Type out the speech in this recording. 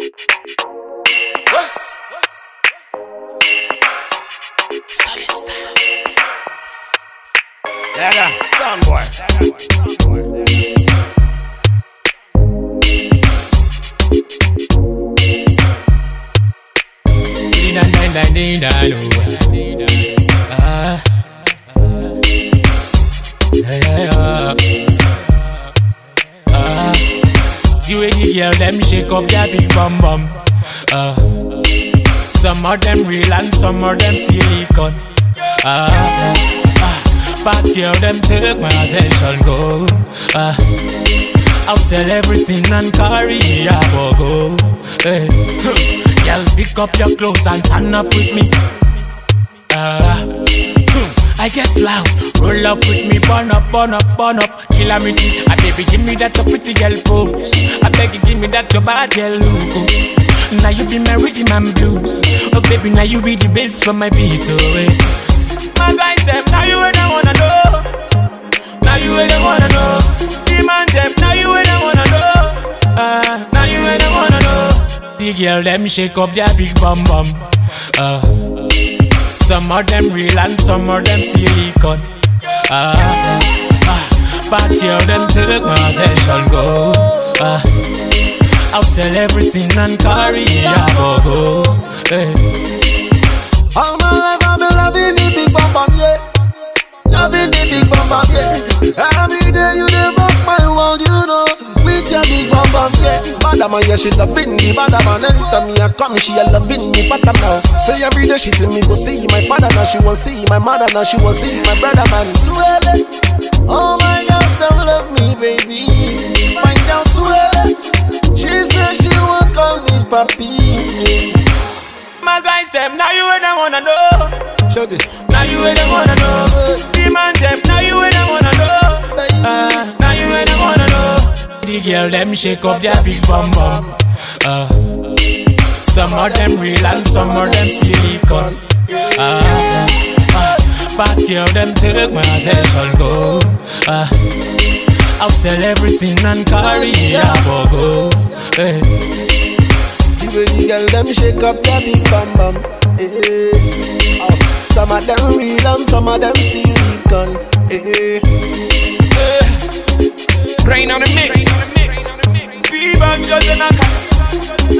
Yeah, Soundboy. You and the girl, them shake up their big bum bum. Some of them real and some of them silicone. Back here, them take my attention, go. I'll sell everything and carry a go. Hey. Girl, pick up your clothes and turn up with me. I get loud, roll up with me, burn up, killer me tea. Baby, give me that your pretty girl pose. I beg you, give me that your bad girl look. Now you be my rhythm and blues. Oh baby, now you be the bass for my beat, My guys, them, now you ain't wanna know. Now you ain't wanna know. Demand them, now you ain't wanna know. Now you ain't wanna know. The girl, them shake up their big bum bum. Some of them real and some of them silicone. Back here, them take my attention, go. I'll sell everything and carry a go. Hey. All my life I've been loving the big bum bum, yeah. Loving the big bum bum, yeah. Every day you dey rock my world, you know. With your big bum bum, yeah. Madam, yeah, she loving me, madam. Anytime me I come, she a loving me, but I'm now. Say every day she see me go see my father, now she won't see my mother, now she won't see my brother, man. Oh my God, some love me, baby. Find out too early. She said she won't call me papi. My guys, them, now you ain't wanna know. Shuggy. Now you ain't wanna know. Demand them, now you ain't wanna know. Now you ain't wanna know. The girl, them shake up their big bum bum. Some of them real and some of them silicone. Back here, them take my attention, go. I'll sell everything and carry a go. Hey. The way the girl them shake up their big bam bam. Some of them real and some of them silicone. Brain on the mix. Fever just in a